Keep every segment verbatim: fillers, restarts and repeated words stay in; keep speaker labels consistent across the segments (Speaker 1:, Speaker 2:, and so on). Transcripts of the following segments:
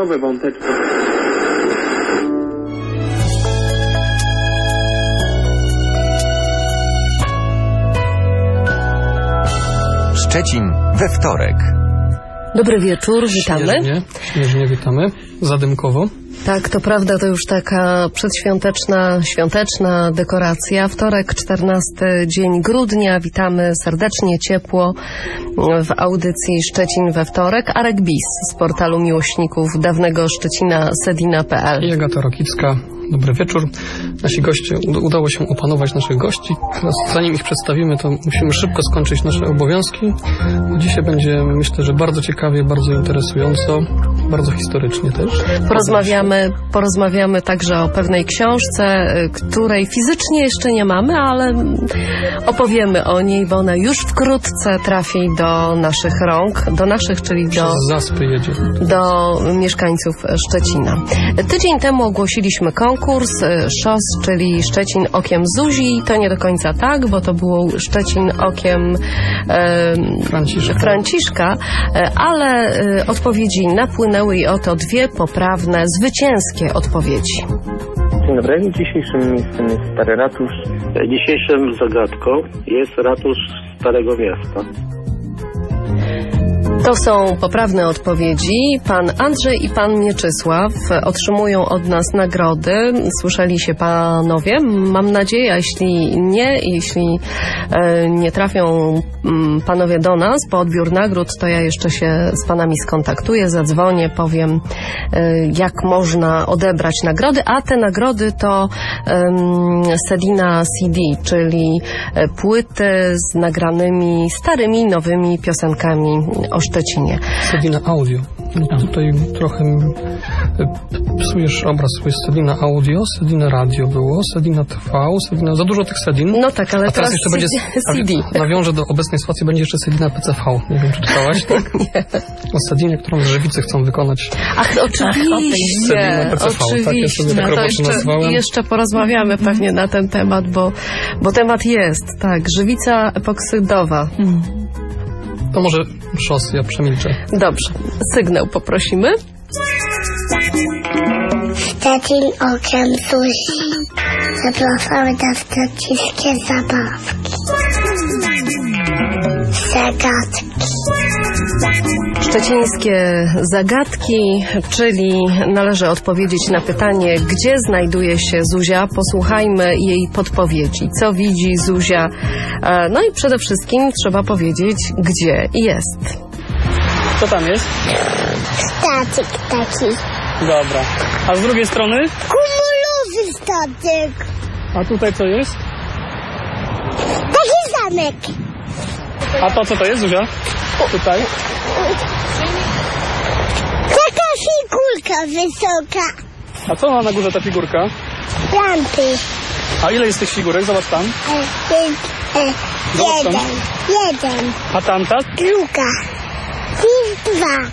Speaker 1: ciekawe wąteczki.
Speaker 2: Szczecin we wtorek.
Speaker 3: Dobry wieczór, witamy.
Speaker 4: Śnieżnie, śnieżnie witamy, zadymkowo.
Speaker 3: Tak, to prawda, to już taka przedświąteczna, świąteczna dekoracja. Wtorek, czternasty dzień grudnia. Witamy serdecznie, ciepło w audycji Szczecin we wtorek. Arek Bis z portalu miłośników dawnego Szczecina sedina kropka p l.
Speaker 4: I Agata Rokicka. Dobry wieczór. Nasi goście, udało się opanować naszych gości. Teraz, zanim ich przedstawimy, to musimy szybko skończyć nasze obowiązki. Dzisiaj będzie, myślę, że bardzo ciekawie, bardzo interesująco, bardzo historycznie też.
Speaker 3: Porozmawiamy, porozmawiamy także o pewnej książce, której fizycznie jeszcze nie mamy, ale opowiemy o niej, bo ona już wkrótce trafi do naszych rąk, do naszych, czyli do,
Speaker 4: Przez zaspy jedzie.
Speaker 3: do mieszkańców Szczecina. Tydzień temu ogłosiliśmy konkurs Szos, czyli Szczecin okiem Zuzi. To nie do końca tak, bo to był Szczecin okiem e,
Speaker 4: Franciszka.
Speaker 3: Franciszka, ale e, odpowiedzi napłynęły i oto dwie poprawne, zwycięskie odpowiedzi.
Speaker 1: Dzień dobry, dzisiejszym miejscem jest Stary Ratusz.
Speaker 5: Dzisiejszą zagadką jest ratusz Starego Miasta.
Speaker 3: To są poprawne odpowiedzi. Pan Andrzej i pan Mieczysław otrzymują od nas nagrody. Słyszeli się panowie? Mam nadzieję, a jeśli nie, jeśli e, nie trafią m, panowie do nas po odbiór nagród, to ja jeszcze się z panami skontaktuję, zadzwonię, powiem e, jak można odebrać nagrody, a te nagrody to e, Sedina C D, czyli e, płyty z nagranymi starymi, nowymi piosenkami o Szczecinie.
Speaker 4: Sedina Audio. No, tutaj trochę psujesz obraz. Jest Sedina Audio, Sedina Radio było, Sedina T V, Sedina... Za dużo tych Sedin.
Speaker 3: No tak, ale
Speaker 4: a teraz,
Speaker 3: teraz
Speaker 4: jeszcze będzie...
Speaker 3: C D.
Speaker 4: Nawiążę do obecnej sytuacji, będzie jeszcze Sedina P C V. Nie wiem, czy czytałaś, tak?
Speaker 3: Nie.
Speaker 4: O Sedinie, którą Drzewicy chcą wykonać.
Speaker 3: Ach, oczywiście,
Speaker 4: Sedina P C V,
Speaker 3: oczywiście.
Speaker 4: tak, ja sobie tak
Speaker 3: no to
Speaker 4: robocznie
Speaker 3: jeszcze,
Speaker 4: nazwałem.
Speaker 3: jeszcze porozmawiamy pewnie na ten temat, bo, bo temat jest, tak, żywica epoksydowa. Hmm.
Speaker 4: To może szos, ja przemilczę.
Speaker 3: Dobrze, sygnał poprosimy.
Speaker 6: Szczecin okiem Zuzi. Zapraszamy na szczecińskie zabawki. Zagadki.
Speaker 3: Szczecińskie zagadki, czyli należy odpowiedzieć na pytanie, gdzie znajduje się Zuzia. Posłuchajmy jej podpowiedzi. Co widzi Zuzia? No i przede wszystkim trzeba powiedzieć, gdzie jest.
Speaker 7: Co tam jest?
Speaker 6: Statek taki.
Speaker 7: Dobra. A z drugiej strony?
Speaker 6: Kumulowy statek.
Speaker 7: A tutaj co jest?
Speaker 6: Taki zamek.
Speaker 7: A to co to jest, Zuzia? Tutaj?
Speaker 6: Taka figurka wysoka.
Speaker 7: A co ma na górze ta figurka?
Speaker 6: Lampy.
Speaker 7: A ile jest tych figurek? Zobacz tam.
Speaker 6: E, e, e,
Speaker 7: Zobacz tam.
Speaker 6: jeden. Jeden.
Speaker 7: A tamta?
Speaker 6: Druga. I dwa.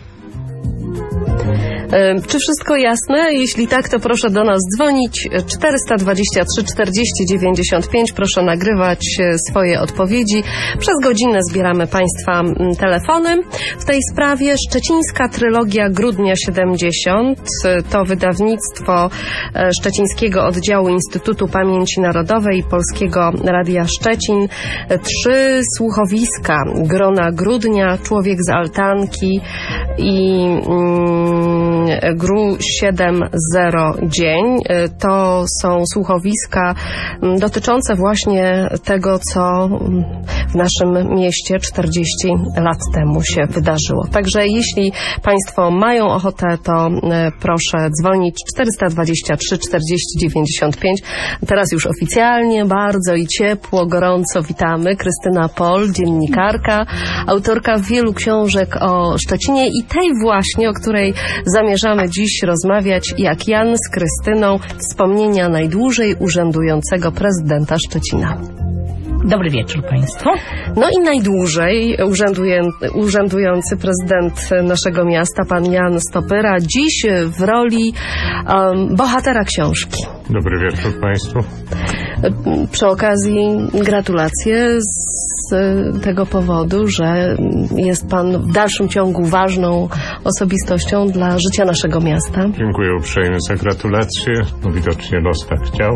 Speaker 3: Czy wszystko jasne? Jeśli tak, to proszę do nas dzwonić. czterysta dwadzieścia trzy czterdzieści dziewięćdziesiąt pięć. Proszę nagrywać swoje odpowiedzi. Przez godzinę zbieramy Państwa telefony. W tej sprawie Szczecińska Trylogia Grudnia siedemdziesiąt. To wydawnictwo Szczecińskiego Oddziału Instytutu Pamięci Narodowej i Polskiego Radia Szczecin. Trzy słuchowiska. Grona Grudnia, Człowiek z altanki i... Mm, Gru siedem zero dzień. To są słuchowiska dotyczące właśnie tego, co w naszym mieście czterdzieści lat temu się wydarzyło. Także jeśli Państwo mają ochotę, to proszę dzwonić czterysta dwadzieścia trzy czterdzieści dziewięćdziesiąt pięć. Teraz już oficjalnie, bardzo i ciepło, gorąco witamy. Krystyna Pol, dziennikarka, autorka wielu książek o Szczecinie i tej właśnie, o której zamierzamy dziś rozmawiać, jak Jan z Krystyną, wspomnienia najdłużej urzędującego prezydenta Szczecina.
Speaker 8: Dobry wieczór Państwu.
Speaker 3: No i najdłużej urzęduje, urzędujący prezydent naszego miasta, pan Jan Stopyra, dziś w roli um, bohatera książki.
Speaker 2: Dobry wieczór Państwu.
Speaker 3: Przy okazji gratulacje z tego powodu, że jest Pan w dalszym ciągu ważną osobistością dla życia naszego miasta.
Speaker 2: Dziękuję uprzejmie za gratulacje. No, widocznie los tak chciał.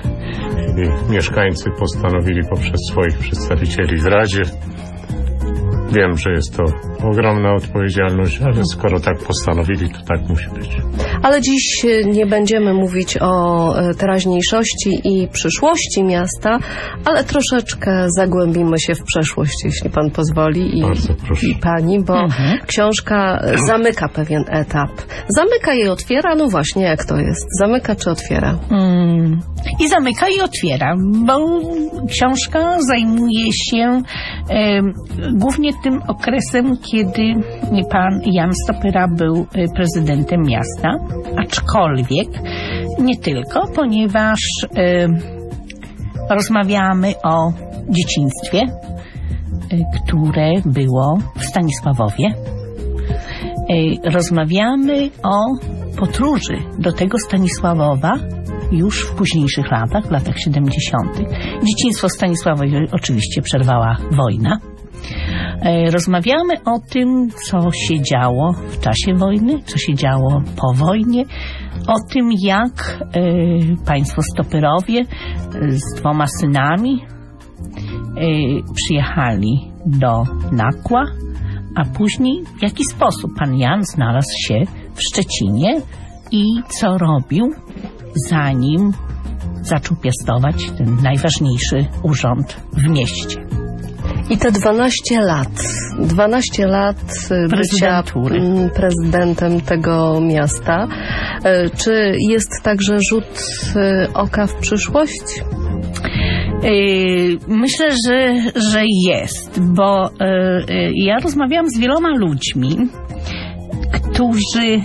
Speaker 2: I mieszkańcy postanowili poprzez swoich przedstawicieli w Radzie. Wiem, że jest to ogromna odpowiedzialność, ale skoro tak postanowili, to tak musi być.
Speaker 3: Ale dziś nie będziemy mówić o teraźniejszości i przyszłości miasta, ale troszeczkę zagłębimy się w przeszłość, jeśli Pan pozwoli i, i Pani, bo mhm. książka zamyka pewien etap. Zamyka i otwiera, no właśnie, jak to jest? Zamyka czy otwiera?
Speaker 8: Mm. I zamyka i otwiera, bo książka zajmuje się e, głównie tym okresem, kiedy pan Jan Stopyra był prezydentem miasta, aczkolwiek nie tylko, ponieważ e, rozmawiamy o dzieciństwie, e, które było w Stanisławowie. E, rozmawiamy o podróży do tego Stanisławowa już w późniejszych latach, w latach siedemdziesiątych. Dzieciństwo Stanisławowi oczywiście przerwała wojna. Rozmawiamy o tym, co się działo w czasie wojny, co się działo po wojnie, o tym, jak y, państwo Stopyrowie z dwoma synami y, przyjechali do Nakła, a później w jaki sposób pan Jan znalazł się w Szczecinie i co robił, zanim zaczął piastować ten najważniejszy urząd w mieście.
Speaker 3: I te dwanaście lat, dwanaście lat bycia prezydentem tego miasta. Czy jest także rzut oka w przyszłość?
Speaker 8: Myślę, że, że jest, bo ja rozmawiałam z wieloma ludźmi, którzy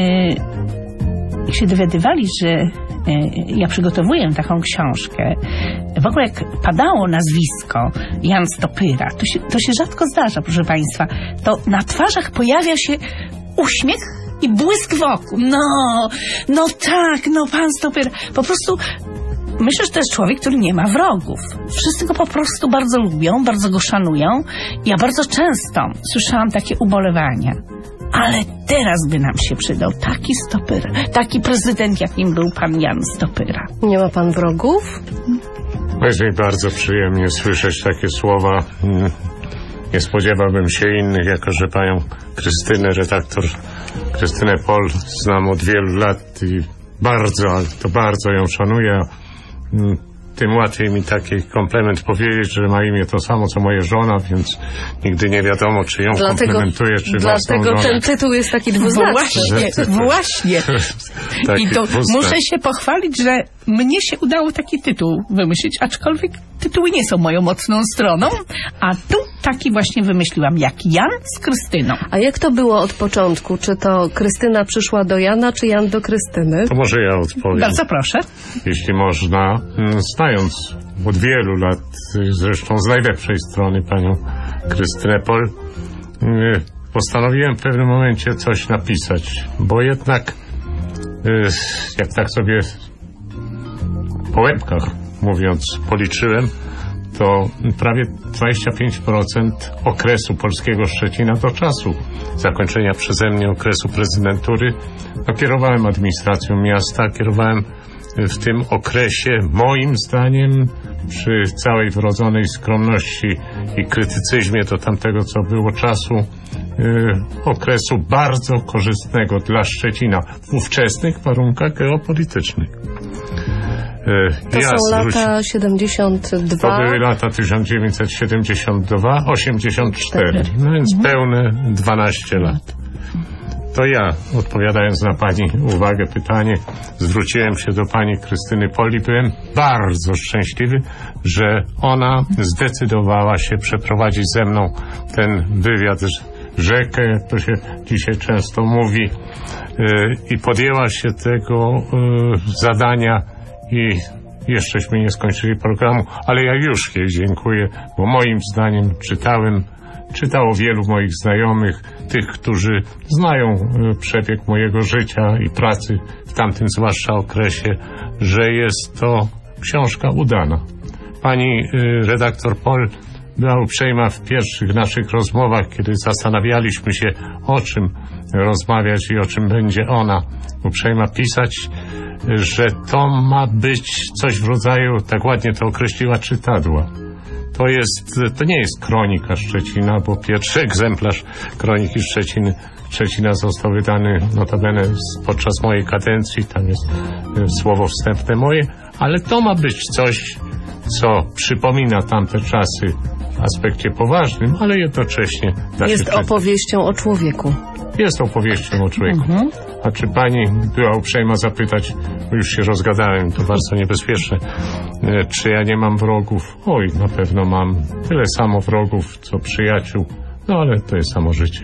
Speaker 8: się dowiadywali, że ja przygotowuję taką książkę. W ogóle jak padało nazwisko Jan Stopyra, to się, to się rzadko zdarza, proszę Państwa, to na twarzach pojawia się uśmiech i błysk wokół. No, no tak, no pan Stopyra. Po prostu myślę, że to jest człowiek, który nie ma wrogów. Wszyscy go po prostu bardzo lubią, bardzo go szanują. Ja bardzo często słyszałam takie ubolewania. Ale teraz by nam się przydał taki Stopyra, taki prezydent, jakim był pan Jan Stopyra.
Speaker 3: Nie ma pan wrogów?
Speaker 2: Jest mi bardzo przyjemnie słyszeć takie słowa. Nie spodziewałbym się innych, jako że panią Krystynę, redaktor Krystynę Pol znam od wielu lat i bardzo, ale to bardzo ją szanuję. Tym łatwiej mi taki komplement powiedzieć, że ma imię to samo, co moja żona, więc nigdy nie wiadomo, czy ją dlatego, komplementuję, czy własną żonę.
Speaker 3: Dlatego ten tytuł jest taki dwuznaczny.
Speaker 8: Właśnie, właśnie. I to muszę się pochwalić, że mnie się udało taki tytuł wymyślić, aczkolwiek tytuły nie są moją mocną stroną, a tu taki właśnie wymyśliłam, jak Jan z Krystyną.
Speaker 3: A jak to było od początku? Czy to Krystyna przyszła do Jana, czy Jan do Krystyny?
Speaker 2: To może ja odpowiem.
Speaker 8: Bardzo proszę.
Speaker 2: Jeśli można, znając od wielu lat, zresztą z najlepszej strony panią Krystynę Pol, postanowiłem w pewnym momencie coś napisać, bo jednak jak tak sobie po łebkach mówiąc policzyłem, to prawie dwadzieścia pięć procent okresu polskiego Szczecina do czasu zakończenia przeze mnie okresu prezydentury. No, kierowałem administracją miasta, kierowałem w tym okresie, moim zdaniem, przy całej wrodzonej skromności i krytycyzmie do tamtego, co było czasu, yy, okresu bardzo korzystnego dla Szczecina w ówczesnych warunkach geopolitycznych.
Speaker 3: To ja są lata siedemdziesiąt dwa.
Speaker 2: To były lata tysiąc dziewięćset siedemdziesiąt dwa osiemdziesiąt cztery. No więc mhm. pełne dwanaście lat. To ja, odpowiadając na pani uwagę, pytanie, zwróciłem się do pani Krystyny Poli. Byłem bardzo szczęśliwy, że ona zdecydowała się przeprowadzić ze mną ten wywiad, rzekę, jak to się dzisiaj często mówi, yy, i podjęła się tego yy, zadania. I jeszcześmy nie skończyli programu, ale ja już jej dziękuję, bo moim zdaniem czytałem, czytało wielu moich znajomych, tych, którzy znają przebieg mojego życia i pracy w tamtym zwłaszcza okresie, że jest to książka udana. Pani y, redaktor Pol była uprzejma w pierwszych naszych rozmowach, kiedy zastanawialiśmy się, o czym rozmawiać i o czym będzie ona uprzejma pisać, że to ma być coś w rodzaju, tak ładnie to określiła, czytadła. To jest, to nie jest kronika Szczecina, bo pierwszy egzemplarz kroniki Szczecin, Szczecina został wydany notabene podczas mojej kadencji, tam jest słowo wstępne moje, ale to ma być coś, co przypomina tamte czasy w aspekcie poważnym, ale jednocześnie da się
Speaker 3: Jest
Speaker 2: czytać.
Speaker 3: opowieścią o człowieku.
Speaker 2: Jest opowieścią o człowieku.
Speaker 3: Mhm.
Speaker 2: A czy pani była uprzejma zapytać, bo już się rozgadałem, to bardzo niebezpieczne, czy ja nie mam wrogów? Oj, na pewno mam tyle samo wrogów, co przyjaciół, no ale to jest samo życie.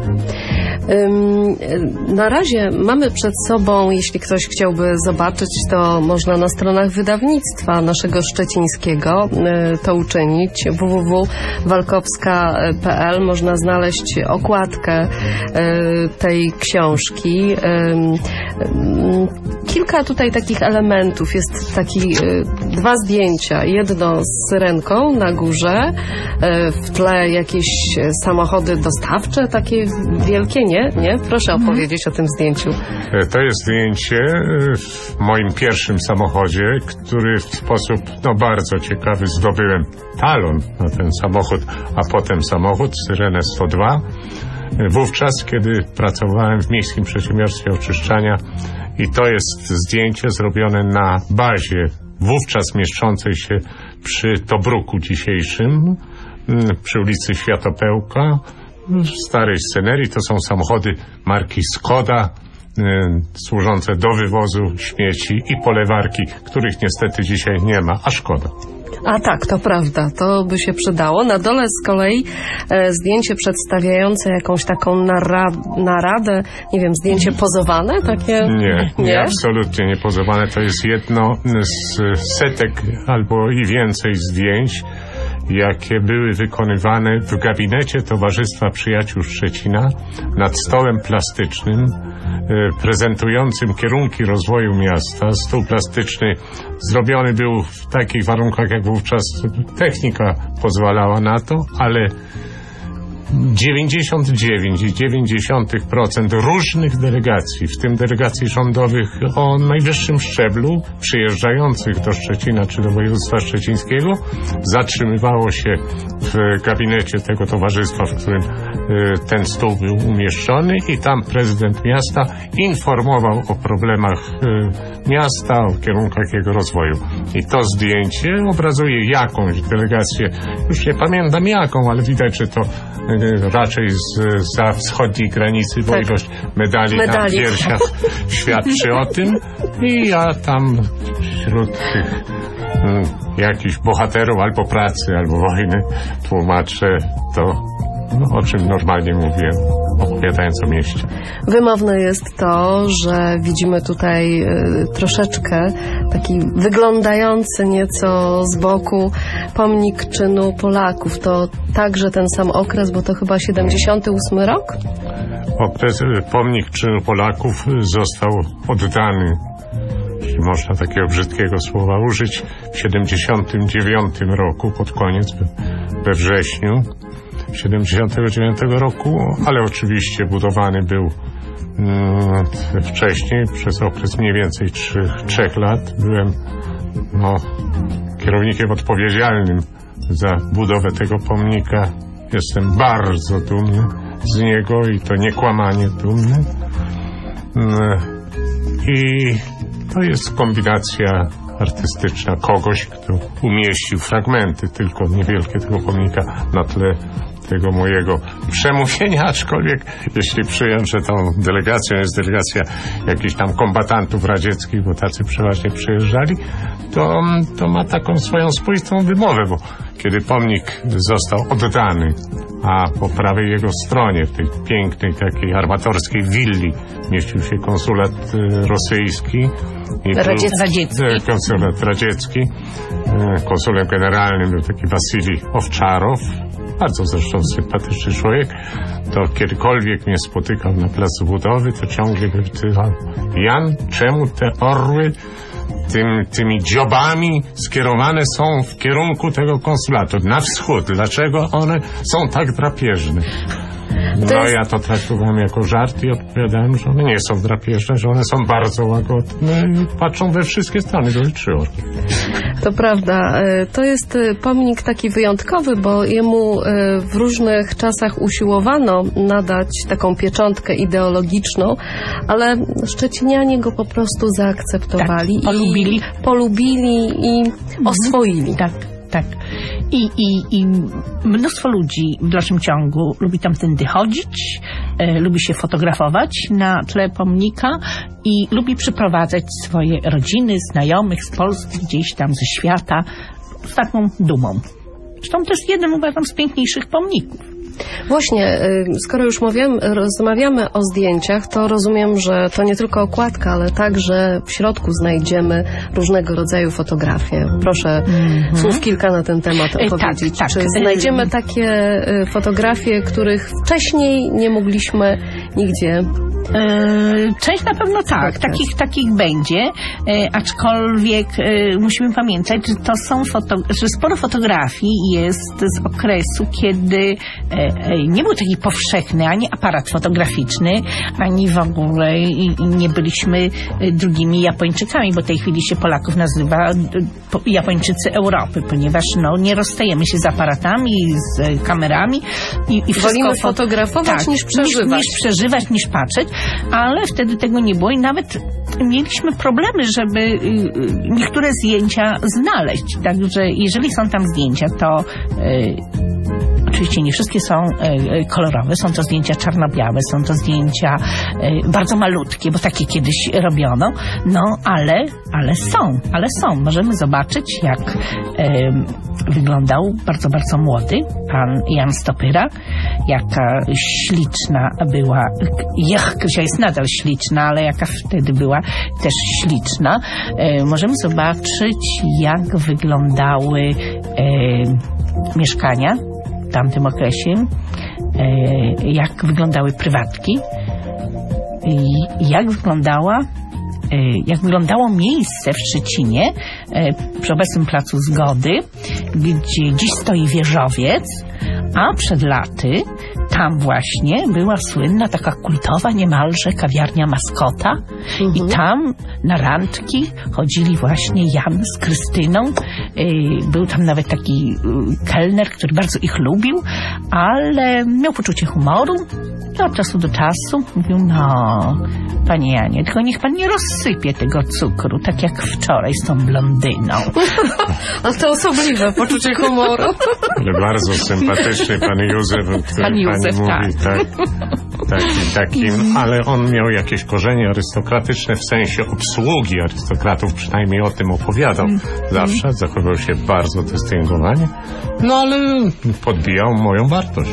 Speaker 3: Na razie mamy przed sobą, jeśli ktoś chciałby zobaczyć, to można na stronach wydawnictwa naszego szczecińskiego to uczynić. w w w kropka walkowska kropka p l. Można znaleźć okładkę tej książki. Kilka tutaj takich elementów. Jest taki dwa zdjęcia. Jedno z syrenką na górze, w tle jakieś samochody dostawcze, takie wielkie, nie? Nie? Proszę opowiedzieć o tym zdjęciu.
Speaker 2: To jest zdjęcie w moim pierwszym samochodzie, który w sposób no, bardzo ciekawy zdobyłem talon na ten samochód, a potem samochód Syrenę sto dwa. Wówczas, kiedy pracowałem w Miejskim Przedsiębiorstwie Oczyszczania i to jest zdjęcie zrobione na bazie wówczas mieszczącej się przy Tobruku dzisiejszym, przy ulicy Światopełka, w starej scenerii. To są samochody marki Skoda, y, służące do wywozu śmieci i polewarki, których niestety dzisiaj nie ma, a szkoda.
Speaker 3: A tak, to prawda, to by się przydało. Na dole z kolei e, zdjęcie przedstawiające jakąś taką nara- naradę, nie wiem, zdjęcie pozowane takie?
Speaker 2: Nie, nie, nie, absolutnie nie pozowane. To jest jedno z setek albo i więcej zdjęć, jakie były wykonywane w gabinecie Towarzystwa Przyjaciół Szczecina nad stołem plastycznym prezentującym kierunki rozwoju miasta. Stół plastyczny zrobiony był w takich warunkach, jak wówczas technika pozwalała na to, ale dziewięćdziesiąt dziewięć przecinek dziewięć procent różnych delegacji, w tym delegacji rządowych o najwyższym szczeblu, przyjeżdżających do Szczecina czy do województwa szczecińskiego, zatrzymywało się w gabinecie tego towarzystwa, w którym y, ten stół był umieszczony, i tam prezydent miasta informował o problemach y, miasta, o kierunkach jego rozwoju. I to zdjęcie obrazuje jakąś delegację, już nie pamiętam jaką, ale widać, że to raczej z, za wschodniej granicy, bo tak. ilość medali, medali na piersiach świadczy o tym. I ja tam wśród tych m, jakichś bohaterów albo pracy, albo wojny tłumaczę to, no, o czym normalnie mówię, opowiadając o mieście.
Speaker 3: Wymowne jest to, że widzimy tutaj y, troszeczkę taki wyglądający nieco z boku pomnik czynu Polaków. To także ten sam okres, bo to chyba siedemdziesiąty ósmy rok?
Speaker 2: Okres, pomnik czynu Polaków został oddany, jeśli można takiego brzydkiego słowa użyć, w siedemdziesiątym dziewiątym roku, pod koniec, we wrześniu siedemdziesiątego dziewiątego roku, ale oczywiście budowany był mm, wcześniej, przez okres mniej więcej trzech, trzech lat. Byłem no, kierownikiem odpowiedzialnym za budowę tego pomnika. Jestem bardzo dumny z niego i to niekłamanie dumny. Mm, I to jest kombinacja artystyczna kogoś, kto umieścił fragmenty tylko niewielkie tego pomnika na tle tego mojego przemówienia, aczkolwiek jeśli przyjąć, że tą delegacją jest delegacja jakichś tam kombatantów radzieckich, bo tacy przeważnie przyjeżdżali, to, to ma taką swoją swoistą wymowę, bo kiedy pomnik został oddany, a po prawej jego stronie, w tej pięknej takiej armatorskiej willi, mieścił się konsulat y, rosyjski i
Speaker 8: radziecki.
Speaker 2: Tu, konsulat radziecki. Y, konsulem generalnym był taki Wasilij Owczarow, bardzo zresztą sympatyczny człowiek. To kiedykolwiek mnie spotykał na placu budowy, to ciągle wypytywał: Jan, czemu te orły tym, tymi dziobami skierowane są w kierunku tego konsulatu, na wschód. Dlaczego one są tak drapieżne? No jest... ja to traktowałem jako żart i odpowiadałem, że one nie są drapieżne, że one są bardzo łagodne i patrzą we wszystkie strony, do trzy oczy.
Speaker 3: To prawda. To jest pomnik taki wyjątkowy, bo jemu w różnych czasach usiłowano nadać taką pieczątkę ideologiczną, ale szczecinianie go po prostu zaakceptowali.
Speaker 8: Tak, polubili.
Speaker 3: I polubili i mhm. oswoili.
Speaker 8: Tak. Tak. I, i, I mnóstwo ludzi w dalszym ciągu lubi tamtędy chodzić, e, lubi się fotografować na tle pomnika i lubi przyprowadzać swoje rodziny, znajomych z Polski, gdzieś tam ze świata z taką dumą. Zresztą to jest jeden, uważam, z piękniejszych pomników.
Speaker 3: Właśnie, skoro już mówimy, rozmawiamy o zdjęciach, to rozumiem, że to nie tylko okładka, ale także w środku znajdziemy różnego rodzaju fotografie. Proszę mm-hmm. słów kilka na ten temat opowiedzieć.
Speaker 8: Tak, tak.
Speaker 3: Czy znajdziemy takie fotografie, których wcześniej nie mogliśmy nigdzie...
Speaker 8: Część na pewno tak, takich, takich będzie, aczkolwiek musimy pamiętać, że to są foto, że sporo fotografii jest z okresu, kiedy nie był taki powszechny ani aparat fotograficzny, ani w ogóle nie byliśmy drugimi Japończykami, bo w tej chwili się Polaków nazywa Japończycy Europy, ponieważ no, nie rozstajemy się z aparatami, z kamerami i, i wszystko...
Speaker 3: Wolimy fotografować
Speaker 8: tak,
Speaker 3: niż przeżywać.
Speaker 8: Niż, niż przeżywać, niż patrzeć, ale wtedy tego nie było i nawet mieliśmy problemy, żeby niektóre zdjęcia znaleźć. Także jeżeli są tam zdjęcia, to yy, oczywiście nie wszystkie są yy, kolorowe, są to zdjęcia czarno-białe, są to zdjęcia yy, bardzo malutkie, bo takie kiedyś robiono, no ale, ale są, ale są. Możemy zobaczyć, jak yy, wyglądał bardzo, bardzo młody pan Jan Stopyra, jaka śliczna była, jak Krysia jest nadal śliczna, ale jaka wtedy była też śliczna. E, możemy zobaczyć, jak wyglądały e, mieszkania w tamtym okresie, e, jak wyglądały prywatki, i jak wyglądała jak wyglądało miejsce w Szczecinie przy obecnym Placu Zgody, gdzie dziś stoi wieżowiec, a przed laty tam właśnie była słynna taka kultowa niemalże kawiarnia Maskota mhm. i tam na randki chodzili właśnie Jan z Krystyną. Był tam nawet taki kelner, który bardzo ich lubił, ale miał poczucie humoru. I od czasu do czasu mówił, no, panie Janie, tylko niech pan nie rozsypie tego cukru, tak jak wczoraj z tą blondyną.
Speaker 3: A to osobliwe poczucie humoru.
Speaker 2: Ale bardzo sympatyczny pan Józef, który
Speaker 8: pan Józef,
Speaker 2: pani
Speaker 8: tak.
Speaker 2: mówi, tak. Taki, takim, ale on miał jakieś korzenie arystokratyczne w sensie obsługi arystokratów, przynajmniej o tym opowiadał zawsze, zachował się bardzo dystyngowanie, no ale podbijał moją wartość.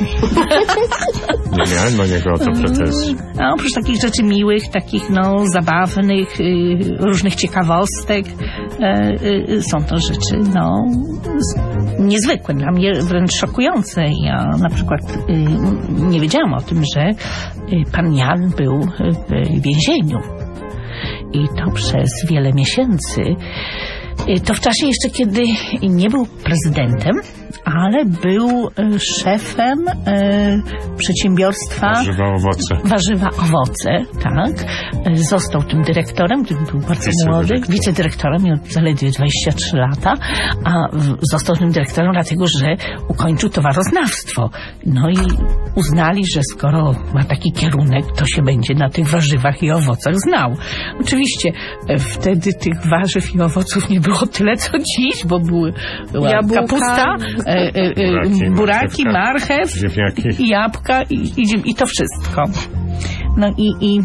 Speaker 2: Nie miałem do niego o to pretensji.
Speaker 8: A oprócz takich rzeczy miłych, takich no zabawnych, y, różnych ciekawostek, y, y, są to rzeczy no niezwykłe, dla mnie wręcz szokujące. Ja na przykład y, nie wiedziałam o tym, że pan Jan był w więzieniu i to przez wiele miesięcy. To w czasie jeszcze, kiedy nie był prezydentem, ale był szefem e, przedsiębiorstwa
Speaker 2: Warzywa Owoce.
Speaker 8: Warzywa Owoce, tak. Został tym dyrektorem, gdy był bardzo młody, wicedyrektorem, miał zaledwie dwadzieścia trzy lata, a w, został tym dyrektorem dlatego, że ukończył towaroznawstwo. No i uznali, że skoro ma taki kierunek, to się będzie na tych warzywach i owocach znał. Oczywiście e, wtedy tych warzyw i owoców nie było tyle, co dziś, bo były, była
Speaker 3: Jabłka,
Speaker 8: kapusta, e, e, e, buraki, buraki marchew, i jabłka i, i, i to wszystko. No i, i,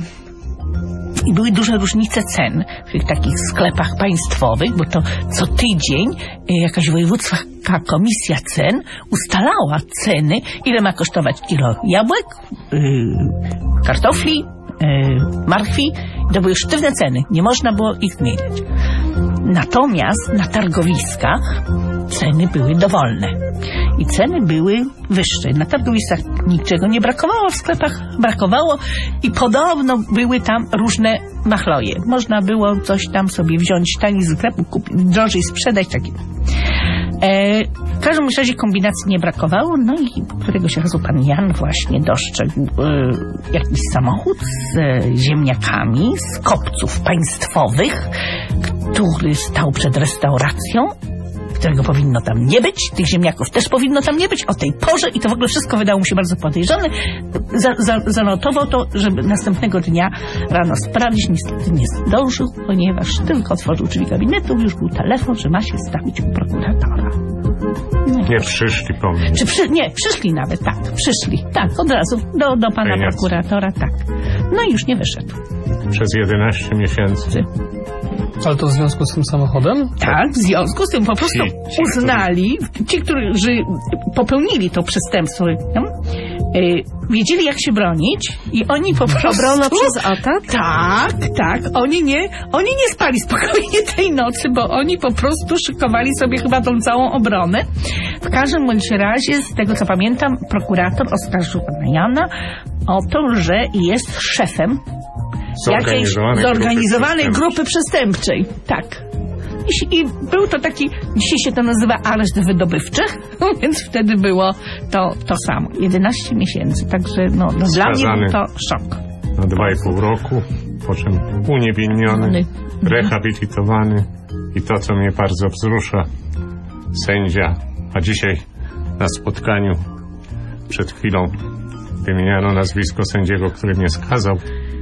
Speaker 8: i były duże różnice cen w tych takich sklepach państwowych, bo to co tydzień jakaś wojewódzka komisja cen ustalała ceny, ile ma kosztować kilo jabłek, yy, kartofli, yy, marchwi. To były sztywne ceny, nie można było ich zmieniać. Natomiast na targowiskach ceny były dowolne. I ceny były wyższe. Na targowiskach niczego nie brakowało, w sklepach brakowało i podobno były tam różne machloje. Można było coś tam sobie wziąć taniej z sklepu, kupić, drożej sprzedać. Takie. E, w każdym razie kombinacji nie brakowało, no i któregoś razu pan Jan właśnie dostrzegł e, jakiś samochód z e, ziemniakami z kopców państwowych, który stał przed restauracją, którego powinno tam nie być, tych ziemniaków też powinno tam nie być o tej porze i to w ogóle wszystko wydało mu się bardzo podejrzane. Za, za, zanotował to, żeby następnego dnia rano sprawdzić. Niestety nie zdążył, ponieważ tylko otworzył drzwi gabinetu, już był telefon, że ma się stawić u prokuratora. No
Speaker 2: nie przyszli po mnie.
Speaker 8: Czy przy, nie, przyszli nawet, tak, przyszli, tak, od razu do, do pana
Speaker 2: Pieniądz.
Speaker 8: prokuratora, tak. No i już nie wyszedł.
Speaker 2: Przez jedenaście miesięcy.
Speaker 4: Ale to w związku z tym samochodem?
Speaker 8: Tak, w związku z tym po prostu
Speaker 2: Ci, ci,
Speaker 8: uznali, ci, którzy popełnili to przestępstwo, no, yy, wiedzieli jak się bronić i oni po prostu...
Speaker 3: Obrona przez atak?
Speaker 8: Tak, tak. Oni nie, oni nie spali spokojnie tej nocy, bo oni po prostu szykowali sobie chyba tą całą obronę. W każdym bądź razie, z tego co pamiętam, prokurator oskarżył pana Jana o to, że jest szefem jakiejś zorganizowanej grupy, grupy przestępczej. Tak. I, I był to taki, dzisiaj się to nazywa areszt wydobywczy, więc wtedy było to, to samo. jedenaście miesięcy, także no, no dla mnie był to szok.
Speaker 2: Na dwa i pół roku, po czym uniewinniony, rehabilitowany i to, co mnie bardzo wzrusza, sędzia, a dzisiaj na spotkaniu przed chwilą wymieniano nazwisko sędziego, który mnie skazał,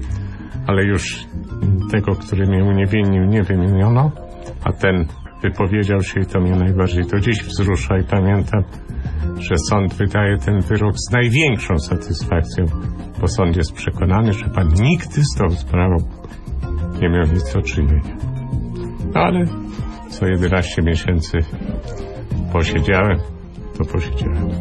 Speaker 2: ale już tego, który mnie uniewinnił, nie wymieniono, a ten wypowiedział się i to mnie najbardziej do dziś wzrusza i pamiętam, że sąd wydaje ten wyrok z największą satysfakcją, bo sąd jest przekonany, że pan nigdy z tą sprawą nie miał nic do czynienia. No ale co jedenaście miesięcy posiedziałem, to posiedziałem.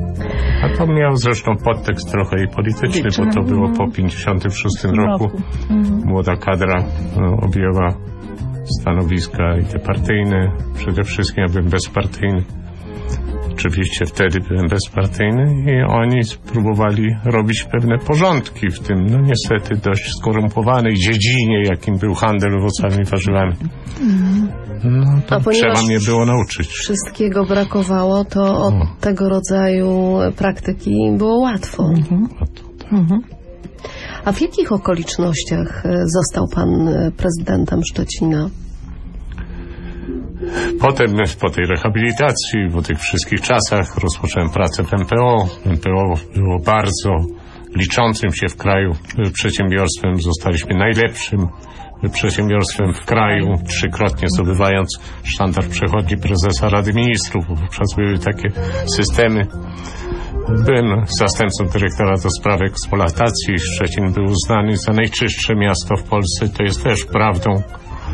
Speaker 2: A to miał zresztą podtekst trochę i polityczny, bo to było po pięćdziesiątym szóstym roku. Młoda kadra no, objęła stanowiska i te partyjne. Przede wszystkim ja byłem bezpartyjny. Oczywiście wtedy byłem bezpartyjny i oni spróbowali robić pewne porządki w tym, no niestety dość skorumpowanej dziedzinie, jakim był handel owocami i warzywami. No to trzeba mnie było nauczyć.
Speaker 3: Wszystkiego brakowało, to od o. tego rodzaju praktyki było łatwo. Mhm. Mhm. A w jakich okolicznościach został pan prezydentem Szczecina?
Speaker 2: Potem po tej rehabilitacji, po tych wszystkich czasach rozpocząłem pracę w M P O. M P O było bardzo liczącym się w kraju przedsiębiorstwem. Zostaliśmy najlepszym przedsiębiorstwem w kraju, trzykrotnie zdobywając sztandar przechodni prezesa Rady Ministrów. Wówczas były takie systemy. Byłem zastępcą dyrektora do spraw eksploatacji. Szczecin był uznany za najczystsze miasto w Polsce. To jest też prawdą.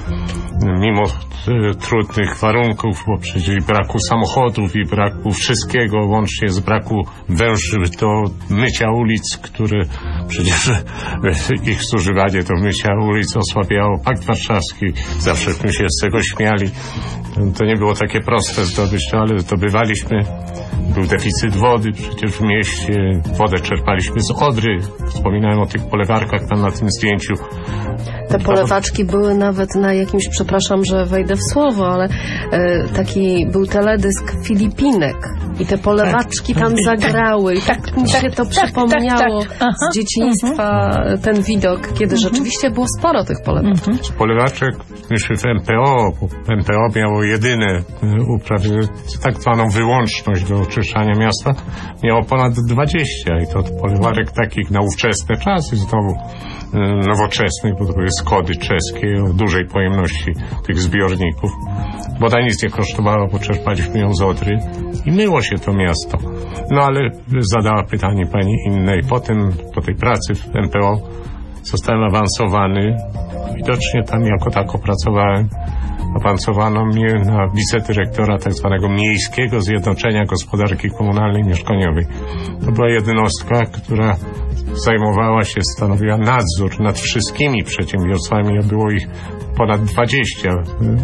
Speaker 2: Mimo e, trudnych warunków, bo przecież i braku samochodów i braku wszystkiego, łącznie z braku węży do mycia ulic, które przecież e, ich zużywanie do mycia ulic osłabiało Pakt Warszawski. Zawsześmy się z tego śmiali. To nie było takie proste zdobyć, ale zdobywaliśmy. Był deficyt wody przecież w mieście. Wodę czerpaliśmy z Odry. Wspominałem o tych polewarkach tam na tym zdjęciu.
Speaker 3: Te polewaczki były nawet na jakimś, przepraszam, że wejdę w słowo, ale e, taki był teledysk Filipinek i te polewaczki tam zagrały i tak mi się to przypomniało z dzieciństwa, ten widok, kiedy rzeczywiście było sporo tych polewaczek.
Speaker 2: Z polewaczek już w M P O, bo M P O miało jedyne uprawy, tak zwaną wyłączność do oczyszczania miasta, miało ponad dwadzieścia i to od polewarek takich na ówczesne czasy znowu nowoczesnych, bo to były Skody czeskie o dużej pojemności tych zbiorników. Woda nic nie kosztowała, bo czerpaliśmy ją z Odry i myło się to miasto. No ale zadała pytanie pani innej. Potem po tej pracy w M P O zostałem awansowany. Widocznie tam jako tako pracowałem. Awansowano mnie na wicedyrektora tak zwanego Miejskiego Zjednoczenia Gospodarki Komunalnej i Mieszkaniowej. To była jednostka, która zajmowała się, stanowiła nadzór nad wszystkimi przedsiębiorstwami, a było ich ponad dwadzieścia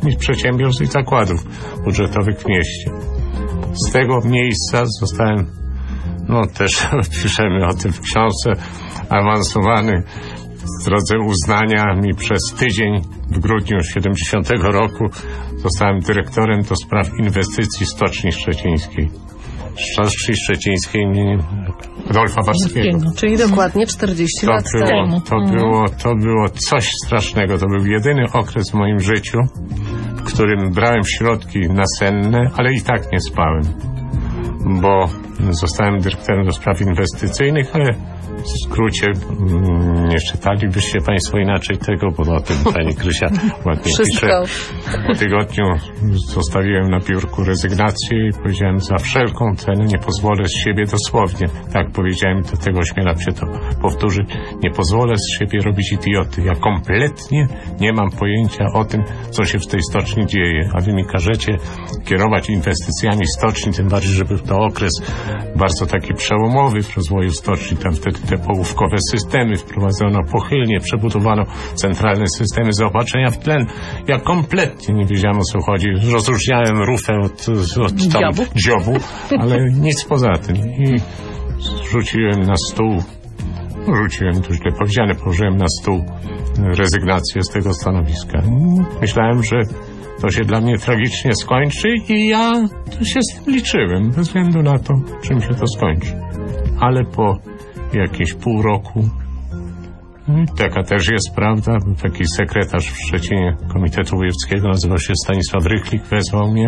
Speaker 2: przedsiębiorstw i zakładów budżetowych w mieście. Z tego miejsca zostałem, no też piszemy o tym w książce, awansowany w drodze uznania mi przez tydzień w grudniu siedemdziesiątego roku zostałem dyrektorem do spraw inwestycji Stoczni Szczecińskiej. Stoczni Szczecińskiej imieniem Adolfa Warskiego.
Speaker 3: Czyli dokładnie czterdzieści lat temu.
Speaker 2: To było, to było coś strasznego. To był jedyny okres w moim życiu, w którym brałem środki nasenne, ale i tak nie spałem. Bo zostałem dyrektorem do spraw inwestycyjnych, ale w skrócie mm, nie czytalibyście Państwo inaczej tego, bo o tym pani Krysia ładnie
Speaker 3: Wszystko.
Speaker 2: pisze. Po tygodniu zostawiłem na biurku rezygnację i powiedziałem, za wszelką cenę nie pozwolę z siebie dosłownie, tak powiedziałem, do tego ośmielam się to powtórzyć, nie pozwolę z siebie robić idioty. Ja kompletnie nie mam pojęcia o tym, co się w tej stoczni dzieje, a wy mi każecie kierować inwestycjami stoczni, tym bardziej, żeby to okres bardzo taki przełomowy w rozwoju stoczni, tam wtedy te połówkowe systemy wprowadzono pochylnie, przebudowano centralne systemy zaopatrzenia w tlen. Ja kompletnie nie wiedziałem, o co chodzi. Rozróżniałem rufę od, od tam dziobu. dziobu, ale nic poza tym. I rzuciłem na stół, rzuciłem, to źle powiedziane, położyłem na stół rezygnację z tego stanowiska. Myślałem, że to się dla mnie tragicznie skończy i ja to się z tym liczyłem, bez względu na to, czym się to skończy. Ale po jakieś pół roku, taka też jest prawda, był taki sekretarz w Szczecinie Komitetu Wojewódzkiego, nazywał się Stanisław Rychlik, wezwał mnie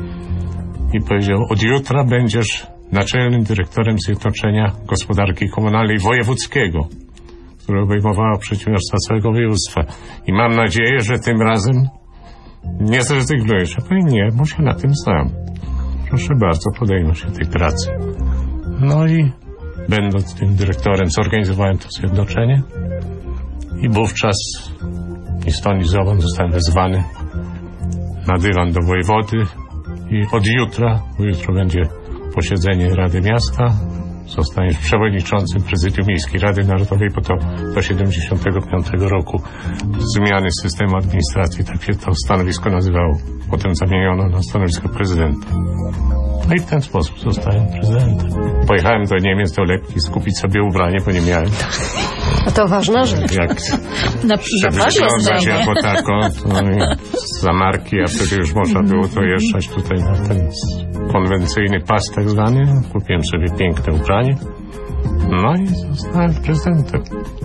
Speaker 2: i powiedział, od jutra będziesz naczelnym dyrektorem Zjednoczenia Gospodarki Komunalnej Wojewódzkiego, które obejmowało przedsiębiorstwa całego województwa. I mam nadzieję, że tym razem nie zrezygnujesz. Ja powiem, nie, bo się na tym znam. Proszę bardzo, podejmę się tej pracy. No i będąc tym dyrektorem, zorganizowałem to zjednoczenie i wówczas ni stąd, ni zowąd zostałem wezwany na dywan do wojewody i od jutra, bo jutro będzie posiedzenie Rady Miasta, zostaniesz przewodniczącym Prezydium Miejskiej Rady Narodowej, bo to do siedemdziesiątego piątego roku zmiany systemu administracji, tak się to stanowisko nazywało. Potem zamieniono na stanowisko prezydenta. No i w ten sposób zostałem prezydentem. Pojechałem do Niemiec, do Lepki, skupić sobie ubranie, bo nie miałem.
Speaker 3: A to ważna rzecz.
Speaker 2: Jak wyglądać jako tako, za marki, a wtedy już można było dojeżdżać tutaj na ten konwencyjny pas tak zwany. Kupiłem sobie piękne ubranie. No i zostałem prezydentem.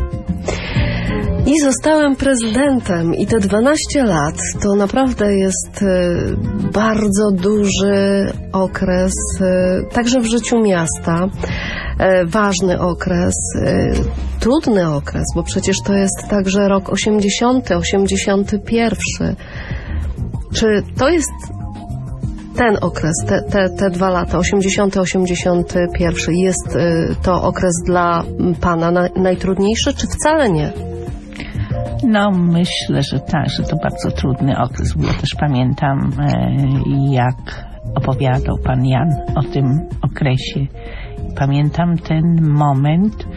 Speaker 3: I zostałem prezydentem i te dwanaście lat to naprawdę jest bardzo duży okres, także w życiu miasta, ważny okres, trudny okres, bo przecież to jest także rok osiemdziesiąty, osiemdziesiąty pierwszy. Czy to jest ten okres, te, te, te dwa lata, osiemdziesiąty, osiemdziesiąty pierwszy, jest to okres dla Pana na, najtrudniejszy, czy wcale nie?
Speaker 8: No myślę, że tak, że to bardzo trudny okres, bo ja też pamiętam, jak opowiadał pan Jan o tym okresie. Pamiętam ten moment,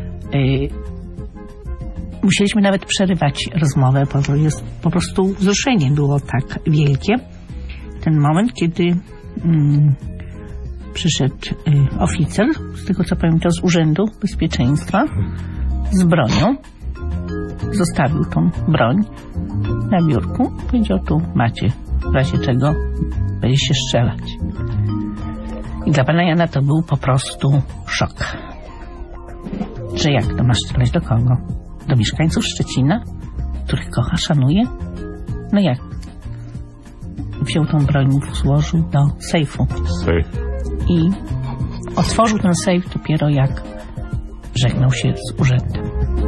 Speaker 8: musieliśmy nawet przerywać rozmowę, bo jest po prostu wzruszenie było tak wielkie. Ten moment, kiedy mm, przyszedł y, oficer, z tego co pamiętam, z Urzędu Bezpieczeństwa, z bronią. Zostawił tą broń na biurku. Powiedział, tu macie, w razie czego będzie się strzelać. I dla pana Jana to był po prostu szok. Że jak to masz strzelać do kogo? Do mieszkańców Szczecina, których kocha, szanuje? No jak? Wziął tą broń, złożył do sejfu.
Speaker 2: Sejf.
Speaker 8: I otworzył ten sejf dopiero jak żegnał się z urzędem.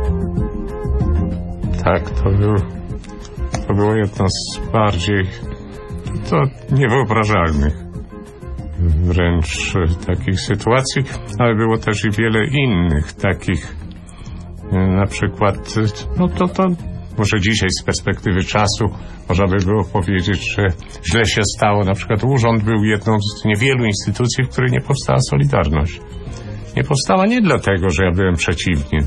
Speaker 2: Tak, to, był, to było jedno z bardziej to niewyobrażalnych wręcz takich sytuacji, ale było też i wiele innych takich, na przykład, no to to może dzisiaj z perspektywy czasu można by było powiedzieć, że źle się stało. Na przykład urząd był jedną z niewielu instytucji, w której nie powstała Solidarność. Nie powstała nie dlatego, że ja byłem przeciwny,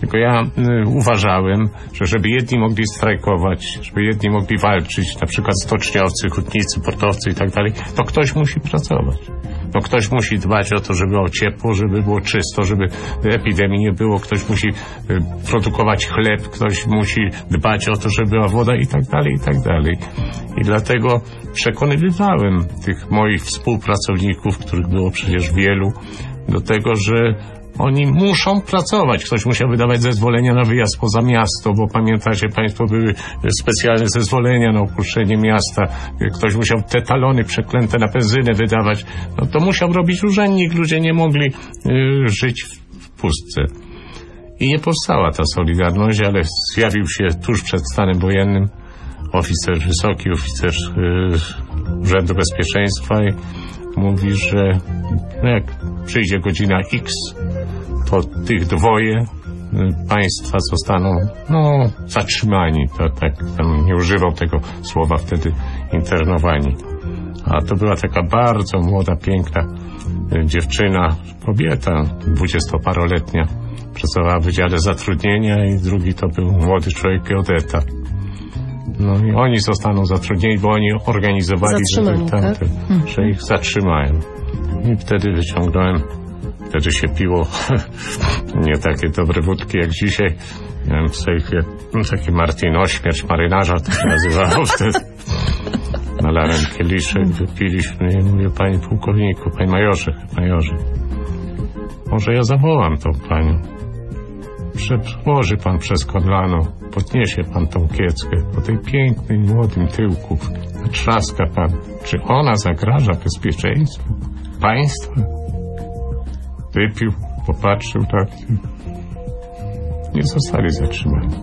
Speaker 2: Tylko ja y, uważałem, że żeby jedni mogli strajkować, żeby jedni mogli walczyć, na przykład stoczniowcy, hutnicy, portowcy i tak dalej, to ktoś musi pracować. No ktoś musi dbać o to, żeby było ciepło, żeby było czysto, żeby epidemii nie było, ktoś musi y, produkować chleb, ktoś musi dbać o to, żeby była woda i tak dalej, i tak dalej. I dlatego przekonywałem tych moich współpracowników, których było przecież wielu, do tego, że oni muszą pracować. Ktoś musiał wydawać zezwolenia na wyjazd poza miasto, bo pamiętacie państwo, były specjalne zezwolenia na opuszczenie miasta. Ktoś musiał te talony przeklęte na benzynę wydawać. No to musiał robić urzędnik. Ludzie nie mogli y, żyć w, w pustce. I nie powstała ta Solidarność, ale zjawił się tuż przed stanem wojennym oficer, wysoki oficer y, Urzędu Bezpieczeństwa i mówi, że no jak przyjdzie godzina X, to tych dwoje państwa zostaną no, zatrzymani. To, tak, tam nie używał tego słowa wtedy, internowani. A to była taka bardzo młoda, piękna dziewczyna, kobieta, dwudziestoparoletnia. Pracowała w Wydziale Zatrudnienia i drugi to był młody człowiek, geodeta. No i oni zostaną zatrudnieni, bo oni organizowali,
Speaker 3: Zatrzymani,
Speaker 2: tam,
Speaker 3: tak?
Speaker 2: te, że ich zatrzymają. I wtedy wyciągnąłem, wtedy się piło nie takie dobre wódki jak dzisiaj. Miałem w sejfie no, taki Martino, śmierć marynarza, to się nazywało wtedy. Nalałem kieliszek, wypiliśmy i mówię, panie pułkowniku, panie majorze, majorze, może ja zawołam tą panią. Przełoży pan przez kolano, podniesie pan tą kieckę po tej pięknej, młodym tyłku, trzaska pan. Czy ona zagraża bezpieczeństwu państwa? Wypił, popatrzył tak. Nie zostali zatrzymani.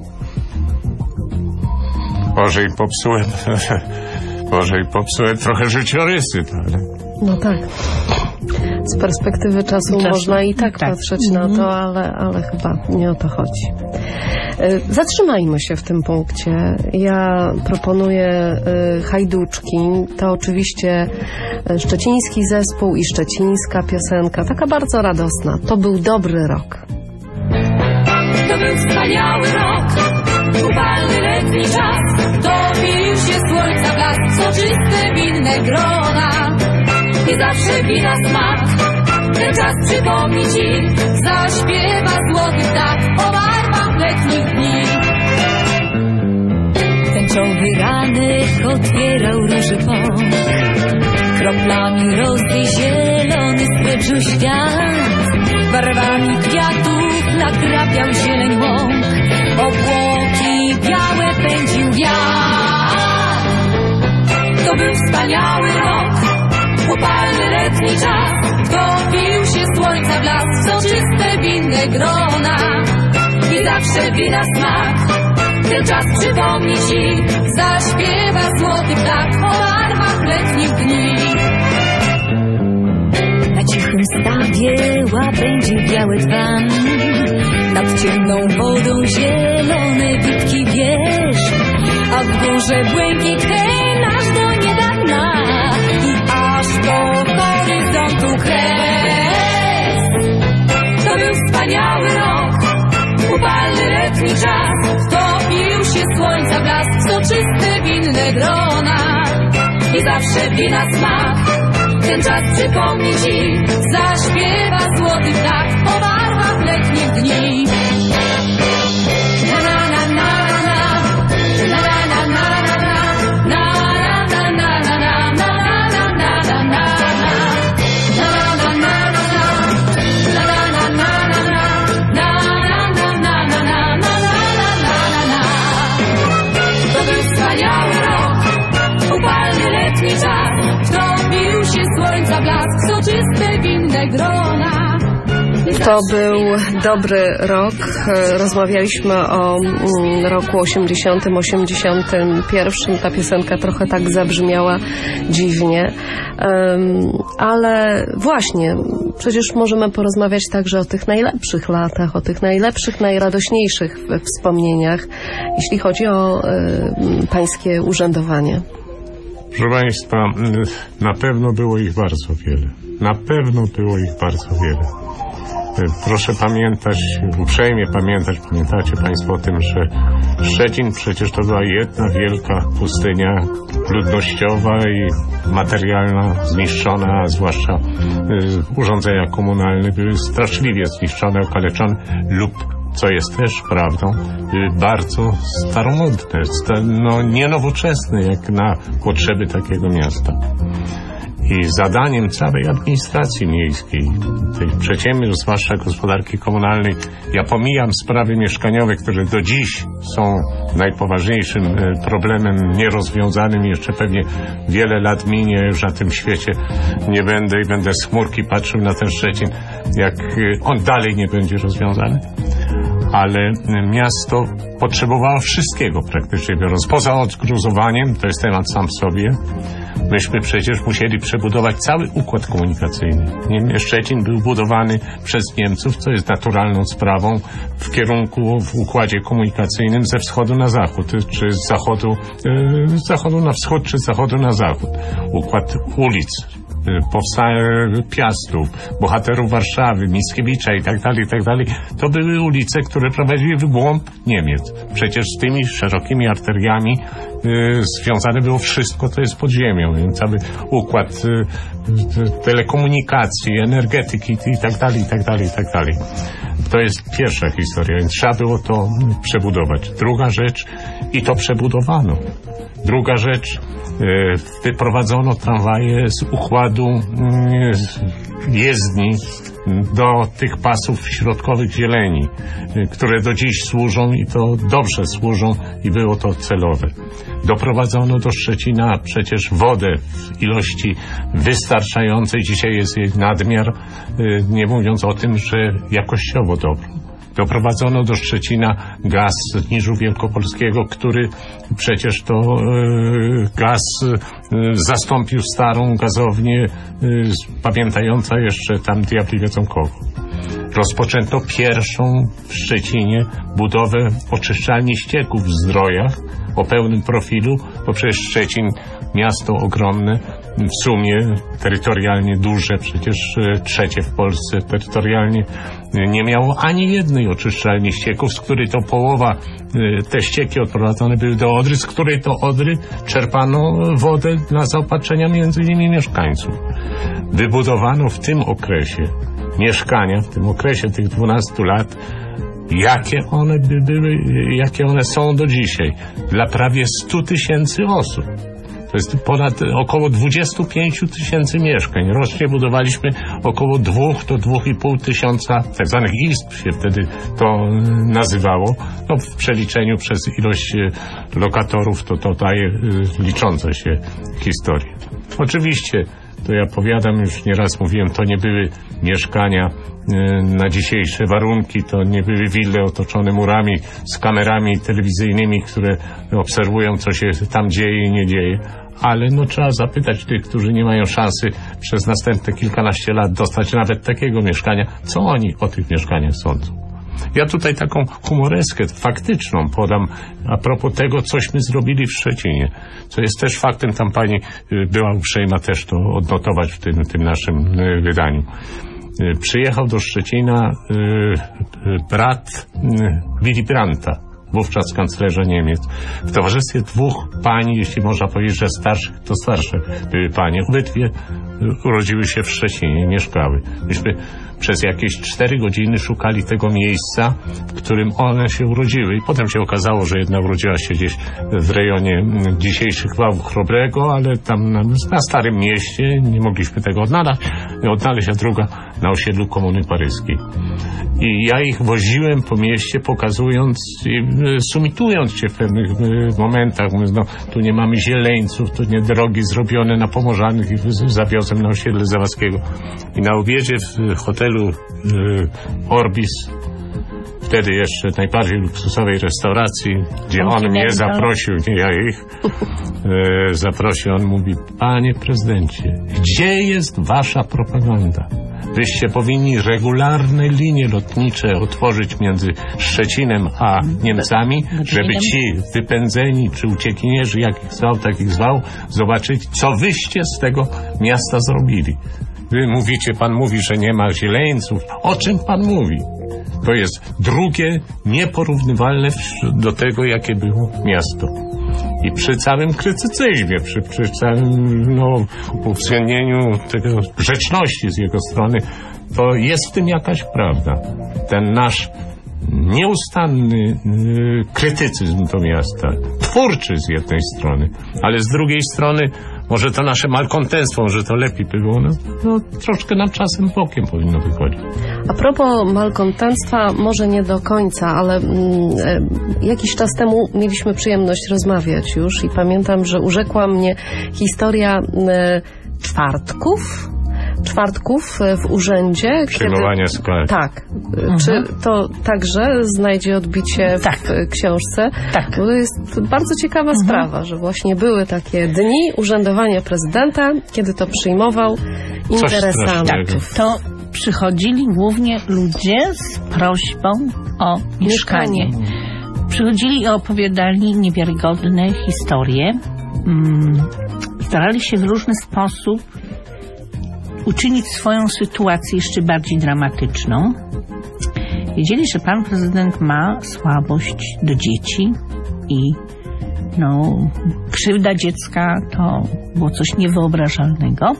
Speaker 2: Może i popsułem, może i popsułem trochę życiorysy, ale...
Speaker 3: No tak. Z perspektywy czasu
Speaker 8: Czasu.
Speaker 3: można i tak,
Speaker 8: tak.
Speaker 3: patrzeć na to, ale, ale chyba nie o to chodzi. Zatrzymajmy się w tym punkcie. Ja proponuję Hajduczki. To oczywiście szczeciński zespół i szczecińska piosenka. Taka bardzo radosna. To był dobry rok.
Speaker 9: To był wspaniały rok, upalny letni czas. Dobił się słońca blask, soczyste winne grona. I zawsze wina smak, ten czas przypomni ci. Zaśpiewa złoty ptak o barwach letnich dni. Tęczowy ranek otwierał róży pąk, kroplami rosy zielony srebrzył świat. Barwami kwiatów nakrapiał zieleń łąk, obłoki białe pędził wiatr. To był wspaniały rok, upalny letni czas. Dobił się słońca blask, soczyste winne grona. I zawsze wina smak, ten czas przypomni ci. Zaśpiewa złoty ptak o barwach letnich dni. Na cichym stawie łabędzie białe dzban, nad ciemną wodą zielone witki wież, a w górze błękit hej nasz do niedawna i aż do horyzontu kres. To był wspaniały rok, upalny letni czas. Topił się słońca blask, soczyste winne grona. I zawsze wina smak, ten czas przypomni ci. Zaśpiewa złoty ptak o barwach letnich dni. Na na na na na, na na na na na, na na na na na, na na na na na, na na na na. To był wspaniały rok, upalny letni czas. Topił się słońca blask, soczyste winne grona.
Speaker 3: To był dobry rok. Rozmawialiśmy o mm, roku osiemdziesiątym, osiemdziesiątym pierwszym. Ta piosenka trochę tak zabrzmiała dziwnie. Um, ale właśnie, przecież możemy porozmawiać także o tych najlepszych latach, o tych najlepszych, najradośniejszych wspomnieniach, jeśli chodzi o y, pańskie urzędowanie.
Speaker 2: Proszę państwa, na pewno było ich bardzo wiele. Na pewno było ich bardzo wiele. Proszę pamiętać, uprzejmie pamiętać, pamiętacie Państwo o tym, że Szczecin przecież to była jedna wielka pustynia ludnościowa i materialna, zniszczona, a zwłaszcza y, urządzenia komunalne były straszliwie zniszczone, okaleczone lub, co jest też prawdą, były bardzo staromodne, sta, no nienowoczesne jak na potrzeby takiego miasta. I zadaniem całej administracji miejskiej, tych przedsiębiorstw, zwłaszcza gospodarki komunalnej, ja pomijam sprawy mieszkaniowe, które do dziś są najpoważniejszym problemem nierozwiązanym. Jeszcze pewnie wiele lat minie, już na tym świecie nie będę i będę z chmurki patrzył na ten Szczecin, jak on dalej nie będzie rozwiązany. Ale miasto potrzebowało wszystkiego praktycznie biorąc. Poza odgruzowaniem, to jest temat sam w sobie, myśmy przecież musieli przebudować cały układ komunikacyjny. Szczecin był budowany przez Niemców, co jest naturalną sprawą, w kierunku, w układzie komunikacyjnym ze wschodu na zachód, czy z zachodu, z zachodu na wschód, czy z zachodu na zachód. Układ ulic, powstania Piastów, bohaterów Warszawy, Mickiewicza i tak dalej, i tak dalej. To były ulice, które prowadziły w głąb Niemiec. Przecież z tymi szerokimi arteriami y, związane było wszystko, co jest pod ziemią. Cały układ y, telekomunikacji, energetyki i tak dalej, i tak dalej, i tak dalej. To jest pierwsza historia, więc trzeba było to przebudować. Druga rzecz, i to przebudowano. Druga rzecz, wyprowadzono tramwaje z układu jezdni do tych pasów środkowych zieleni, które do dziś służą i to dobrze służą i było to celowe. Doprowadzono do Szczecina przecież wodę w ilości wystarczającej. Dzisiaj jest jej nadmiar, nie mówiąc o tym, że jakościowo dobrą. Doprowadzono do Szczecina gaz z Niżu Wielkopolskiego, który przecież to y, gaz y, zastąpił starą gazownię, y, pamiętająca jeszcze tam diabli wiedzą kogo. Rozpoczęto pierwszą w Szczecinie budowę oczyszczalni ścieków w Zdrojach o pełnym profilu, bo przecież Szczecin, miasto ogromne, w sumie terytorialnie duże, przecież trzecie w Polsce terytorialnie, nie miało ani jednej oczyszczalni ścieków, z której to połowa, te ścieki odprowadzone były do Odry, z której to Odry czerpano wodę dla zaopatrzenia między innymi mieszkańców. Wybudowano w tym okresie mieszkania, w tym okresie tych dwunastu lat, jakie one by były, jakie one są do dzisiaj, dla prawie stu tysięcy osób. To jest ponad około dwadzieścia pięć tysięcy mieszkań. Rocznie budowaliśmy około dwóch do dwóch i pół tysiąca tak zwanych izb się wtedy to nazywało. No, w przeliczeniu przez ilość lokatorów to, to daje liczące się historie. Oczywiście, to ja powiadam, już nieraz mówiłem, to nie były mieszkania na dzisiejsze warunki, to nie były wille otoczone murami z kamerami telewizyjnymi, które obserwują, co się tam dzieje i nie dzieje. Ale no trzeba zapytać tych, którzy nie mają szansy przez następne kilkanaście lat dostać nawet takiego mieszkania, co oni o tych mieszkaniach sądzą. Ja tutaj taką humoreskę faktyczną podam a propos tego, cośmy zrobili w Szczecinie, co jest też faktem, tam pani była uprzejma też to odnotować w tym, tym naszym wydaniu. Przyjechał do Szczecina brat Willy Brandta, wówczas kanclerza Niemiec, w towarzystwie dwóch pań, jeśli można powiedzieć, że starszych, to starsze były panie. Obydwie urodziły się w Szczecinie i mieszkały. Myśmy przez jakieś cztery godziny szukali tego miejsca, w którym one się urodziły. I potem się okazało, że jedna urodziła się gdzieś w rejonie dzisiejszych Wałów Chrobrego, ale tam na, na Starym Mieście nie mogliśmy tego odnaleźć, odnaleźć, a druga na osiedlu Komuny Paryskiej. I ja ich woziłem po mieście, pokazując, sumitując się w pewnych momentach, mówiąc, no tu nie mamy zieleńców, tu nie drogi zrobione na Pomorzanych i zawiozłem na osiedle Zawadzkiego. I na obiedzie w hotelu y, Orbis, wtedy jeszcze najbardziej luksusowej restauracji, gdzie on mnie zaprosił, nie ja ich, y, zaprosił, on mówi, panie prezydencie, gdzie jest wasza propaganda? Wyście powinni regularne linie lotnicze otworzyć między Szczecinem a Niemcami, żeby ci wypędzeni czy uciekinierzy, jak ich zwał, tak ich zwał, zobaczyć, co wyście z tego miasta zrobili. Wy mówicie, pan mówi, że nie ma zieleńców. O czym pan mówi? To jest drugie, nieporównywalne do tego, jakie było miasto. I przy całym krytycyzmie, przy, przy całym no, uwzględnieniu tego grzeczności z jego strony, to jest w tym jakaś prawda. Ten nasz nieustanny y, krytycyzm do miasta, twórczy z jednej strony, ale z drugiej strony może to nasze malkontentstwo, może to lepiej by było, no, no troszkę nam czasem bokiem powinno wychodzić.
Speaker 3: A propos malkontentstwa, może nie do końca, ale mm, e, jakiś czas temu mieliśmy przyjemność rozmawiać już i pamiętam, że urzekła mnie historia e, czwartków, czwartków w urzędzie.
Speaker 2: Przyjmowanie skarg.
Speaker 3: Tak.
Speaker 8: Mhm.
Speaker 3: Czy to także znajdzie odbicie w
Speaker 8: tak.
Speaker 3: książce?
Speaker 8: Tak.
Speaker 3: Bo to jest bardzo ciekawa
Speaker 8: mhm.
Speaker 3: sprawa, że właśnie były takie dni urzędowania prezydenta, kiedy to przyjmował interesantów.
Speaker 8: Tak, to przychodzili głównie ludzie z prośbą o mieszkanie. mieszkanie. Przychodzili i opowiadali niewiarygodne historie. Mm, starali się w różny sposób uczynić swoją sytuację jeszcze bardziej dramatyczną. Wiedzieli, że pan prezydent ma słabość do dzieci i no, krzywda dziecka to było coś niewyobrażalnego.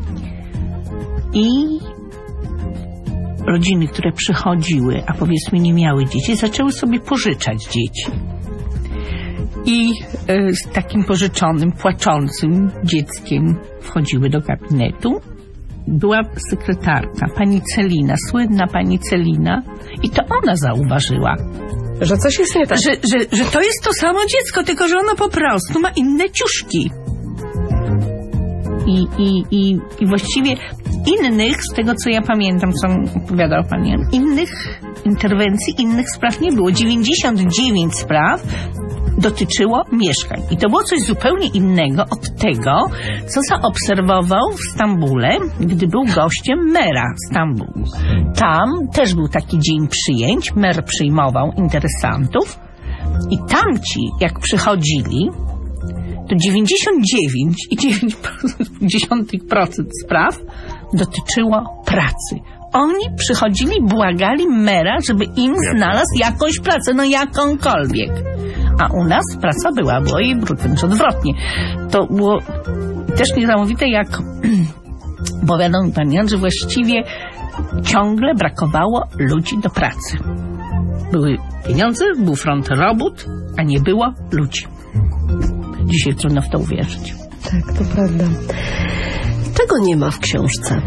Speaker 8: I rodziny, które przychodziły, a powiedzmy nie miały dzieci, zaczęły sobie pożyczać dzieci. I y, z takim pożyczonym, płaczącym dzieckiem wchodziły do gabinetu. Była sekretarka, pani Celina, słynna pani Celina, i to ona zauważyła,
Speaker 3: że coś jest nie tak.
Speaker 8: Że, że, że to jest to samo dziecko, tylko że ono po prostu ma inne ciuszki. I, i, i, i właściwie innych, z tego co ja pamiętam, co opowiadał pan Jan, innych interwencji, innych spraw nie było. dziewięćdziesiąt dziewięć spraw dotyczyło mieszkań. I to było coś zupełnie innego od tego, co zaobserwował w Stambule, gdy był gościem mera Stambułu. Tam też był taki dzień przyjęć, mer przyjmował interesantów i tamci, jak przychodzili, to dziewięćdziesiąt dziewięć i dziewięć procent spraw dotyczyło pracy. Oni przychodzili, błagali mera, żeby im znalazł jakąś pracę, no jakąkolwiek. A u nas praca była, było jej wręcz odwrotnie. To było też niesamowite, jak opowiadał mi pan Jan, że właściwie ciągle brakowało ludzi do pracy. Były pieniądze, był front robót, a nie było ludzi. Dzisiaj trudno w to uwierzyć.
Speaker 3: Tak, to prawda. Czego nie ma w książce?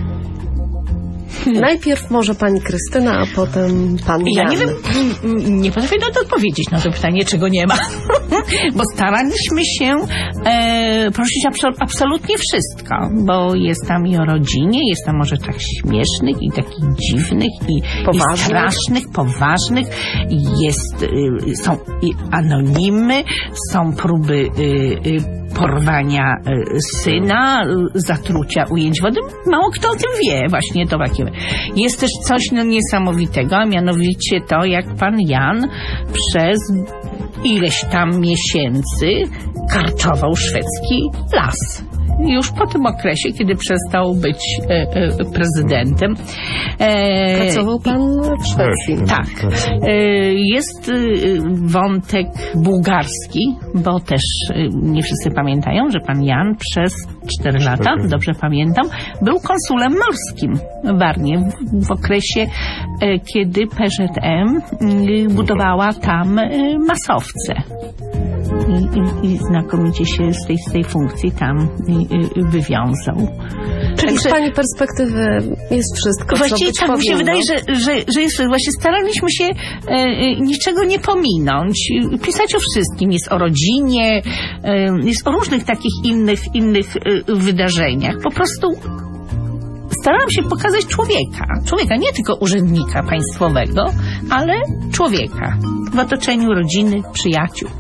Speaker 3: Hmm. Najpierw może pani Krystyna, a potem pan
Speaker 8: Ja
Speaker 3: Jan.
Speaker 8: nie wiem, nie, nie potrafię na to odpowiedzieć na to pytanie, czego nie ma. Bo staraliśmy się e, prosić absol- absolutnie wszystko, bo jest tam i o rodzinie, jest tam może tak śmiesznych i takich dziwnych i, i strasznych, poważnych. Jest, y, są i anonimy, są próby y, y, porwania y, syna, y, zatrucia ujęć wody. Mało kto o tym wie, właśnie to takie. Jest też coś no, niesamowitego, a mianowicie to, jak pan Jan przez ileś tam miesięcy karczował szwedzki las. Już po tym okresie, kiedy przestał być e, e, prezydentem. E,
Speaker 3: Pracował pan w Szwecji.
Speaker 8: Tak. E, jest e, wątek bułgarski, bo też e, nie wszyscy pamiętają, że pan Jan przez cztery lata, dobrze pamiętam, był konsulem morskim w Warnie w, w okresie, e, kiedy P Z M e, budowała tam e, masowce. I, i, i znakomicie się z tej, z tej funkcji tam i, i wywiązał.
Speaker 3: Czyli Także, z pani perspektywy jest wszystko,
Speaker 8: właściwie
Speaker 3: co
Speaker 8: tak
Speaker 3: być
Speaker 8: mi się
Speaker 3: powinno.
Speaker 8: wydaje, że, że, że jest właśnie staraliśmy się e, e, niczego nie pominąć. Pisać o wszystkim. Jest o rodzinie, e, jest o różnych takich innych, innych e, wydarzeniach. Po prostu starałam się pokazać człowieka. Człowieka, nie tylko urzędnika państwowego, ale człowieka. W otoczeniu rodziny, przyjaciół.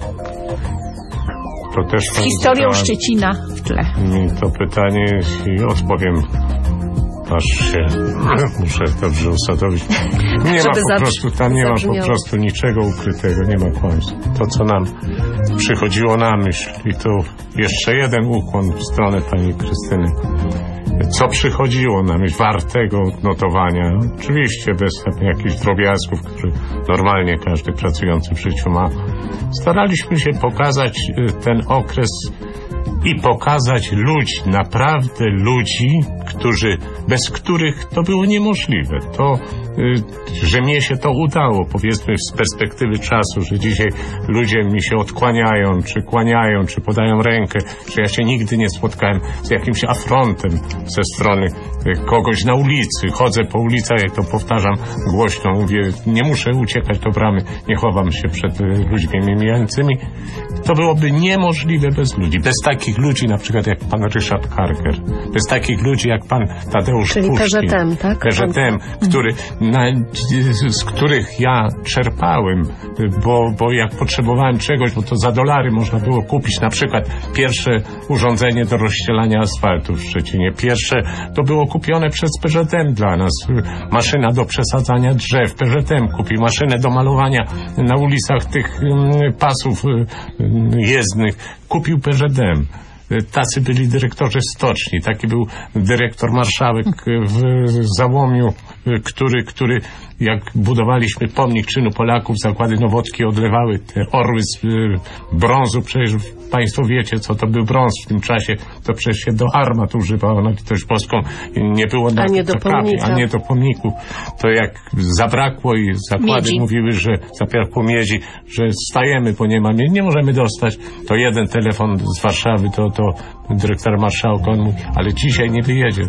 Speaker 2: To też
Speaker 8: z historią Szczecina w tle.
Speaker 2: To pytanie, jeśli odpowiem aż się muszę dobrze usadowić. Nie ma po prostu, tam nie ma po prostu niczego ukrytego, nie ma kłamstw. To, co nam przychodziło na myśl, i tu jeszcze jeden ukłon w stronę pani Krystyny. Co przychodziło na myśl wartego notowania, oczywiście bez jakichś drobiazgów, które normalnie każdy pracujący w życiu ma. Staraliśmy się pokazać ten okres i pokazać ludzi, naprawdę ludzi, którzy, bez których to było niemożliwe. To, że mnie się to udało, powiedzmy z perspektywy czasu, że dzisiaj ludzie mi się odkłaniają, czy kłaniają, czy podają rękę, że ja się nigdy nie spotkałem z jakimś afrontem ze strony kogoś na ulicy. Chodzę po ulicach, jak to powtarzam głośno, mówię, nie muszę uciekać do bramy, nie chowam się przed ludźmi mijającymi. To byłoby niemożliwe bez ludzi. Bez takich ludzi, na przykład jak pan Ryszard Karger, bez takich ludzi jak pan Tadeusz
Speaker 3: Czyli
Speaker 2: Puszkin.
Speaker 3: P Ż T M, tak?
Speaker 2: P Ż T M, który, na, z których ja czerpałem, bo, bo jak potrzebowałem czegoś, bo to za dolary można było kupić na przykład pierwsze urządzenie do rozścielania asfaltu w Szczecinie. Pierwsze to było kupione przez P Ż T M dla nas. Maszyna do przesadzania drzew. P Ż T M kupił maszynę do malowania na ulicach tych um, pasów um, jezdnych. Kupił P Ż T M. Tacy byli dyrektorzy stoczni. Taki był dyrektor marszałek w Załomiu, który, który jak budowaliśmy pomnik czynu Polaków, zakłady Nowotki odlewały te orły z brązu. Przecież państwo wiecie, co to był brąz w tym czasie. To przecież się do armat używało na litość boską. Nie było na
Speaker 3: a nie do pomnika.
Speaker 2: A nie do pomniku. To jak zabrakło i zakłady
Speaker 8: miedzi.
Speaker 2: mówiły, że zabrakło miedzi, że stajemy, bo nie mamy, nie możemy dostać. To jeden telefon z Warszawy, to, to dyrektor marszałka, on mówi, ale dzisiaj nie wyjedzie.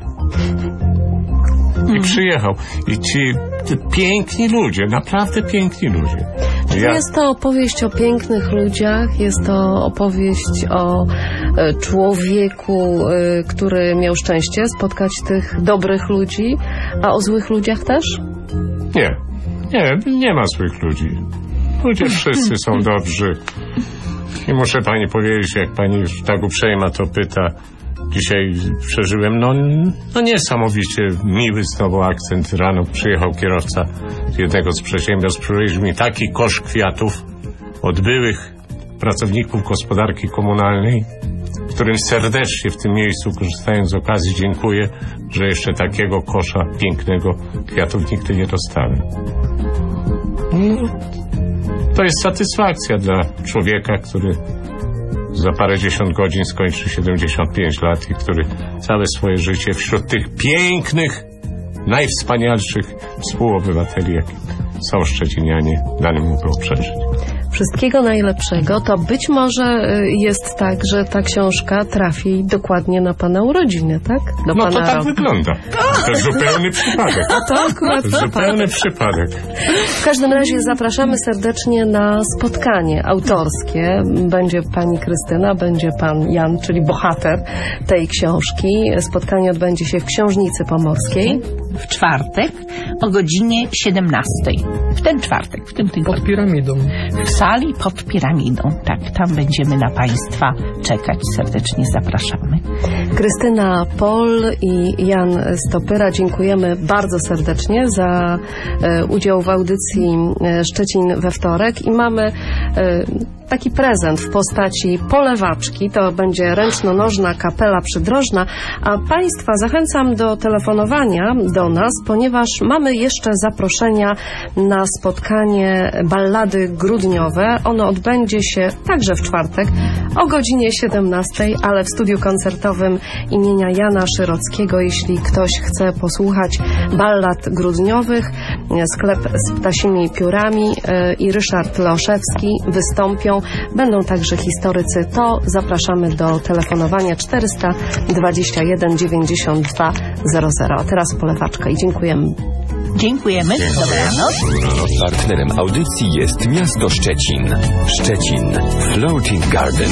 Speaker 2: I przyjechał. I ci, ci piękni ludzie, naprawdę piękni ludzie.
Speaker 3: Czy
Speaker 2: Ja...
Speaker 3: jest to opowieść o pięknych ludziach? Jest to opowieść o e, człowieku, e, który miał szczęście spotkać tych dobrych ludzi, a o złych ludziach też?
Speaker 2: Nie, nie, nie ma złych ludzi. Ludzie wszyscy są dobrzy. I muszę pani powiedzieć, jak pani tak uprzejma to pyta, dzisiaj przeżyłem, no, no niesamowicie miły znowu akcent. Rano przyjechał kierowca z jednego z przedsiębiorstw, przywieźł mi taki kosz kwiatów od byłych pracowników gospodarki komunalnej, którym serdecznie w tym miejscu, korzystając z okazji, dziękuję, że jeszcze takiego kosza pięknego kwiatów nigdy nie dostałem. No, to jest satysfakcja dla człowieka, który za parędziesiąt godzin skończy siedemdziesiąt pięć lat i który całe swoje życie wśród tych pięknych, najwspanialszych współobywateli, jak są szczecinianie, dane mu było przeżyć.
Speaker 3: Wszystkiego najlepszego. To być może jest tak, że ta książka trafi dokładnie na pana urodziny, tak? Do
Speaker 2: no
Speaker 3: pana
Speaker 2: to tak
Speaker 3: roku.
Speaker 2: wygląda. To jest zupełny przypadek.
Speaker 3: A to akurat
Speaker 2: zupełny przypadek.
Speaker 3: W każdym razie zapraszamy serdecznie na spotkanie autorskie. Będzie pani Krystyna, będzie pan Jan, czyli bohater tej książki. Spotkanie odbędzie się w Książnicy Pomorskiej.
Speaker 8: W czwartek o godzinie siedemnastej. W ten czwartek, w tym tygodniu.
Speaker 4: Pod piramidą.
Speaker 8: W sali pod piramidą. Tak, tam będziemy na państwa czekać. Serdecznie zapraszamy.
Speaker 3: Krystyna Pol i Jan Stopyra, dziękujemy bardzo serdecznie za e, udział w audycji e, Szczecin we wtorek i mamy e, taki prezent w postaci polewaczki. To będzie ręczno-nożna kapela przydrożna, a państwa zachęcam do telefonowania do nas, ponieważ mamy jeszcze zaproszenia na spotkanie Ballady Grudniowe. Ono odbędzie się także w czwartek o godzinie siedemnastej, ale w studiu koncertowym imienia Jana Szyrockiego. Jeśli ktoś chce posłuchać ballad grudniowych, sklep z ptasimi piórami i Ryszard Leoszewski wystąpią. Będą także historycy. To zapraszamy do telefonowania czterysta dwadzieścia jeden dziewięćdziesiąt dwa zero zero. A teraz polewaczka i dziękujemy.
Speaker 8: Dziękujemy. Dobranoc.
Speaker 10: Partnerem audycji jest miasto Szczecin. Szczecin. Floating Garden.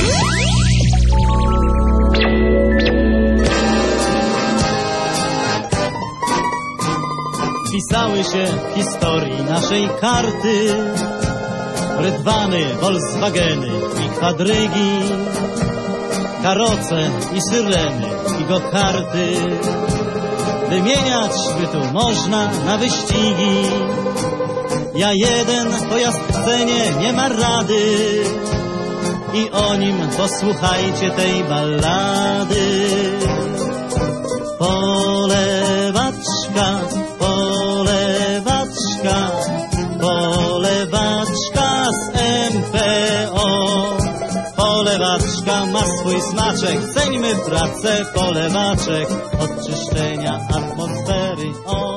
Speaker 11: Wpisały się w historii naszej karty rydwany, Volkswageny i kwadrygi, karoce i syreny i go-karty. wymieniać by tu można na wyścigi. Ja jeden pojazd w cenie, nie ma rady, i o nim posłuchajcie tej ballady. Polewaczka, polewaczka, polewaczka z M P O. Polewaczka ma swój smaczek, ceńmy pracę polewaczek od czyszczenia atmosfery. O.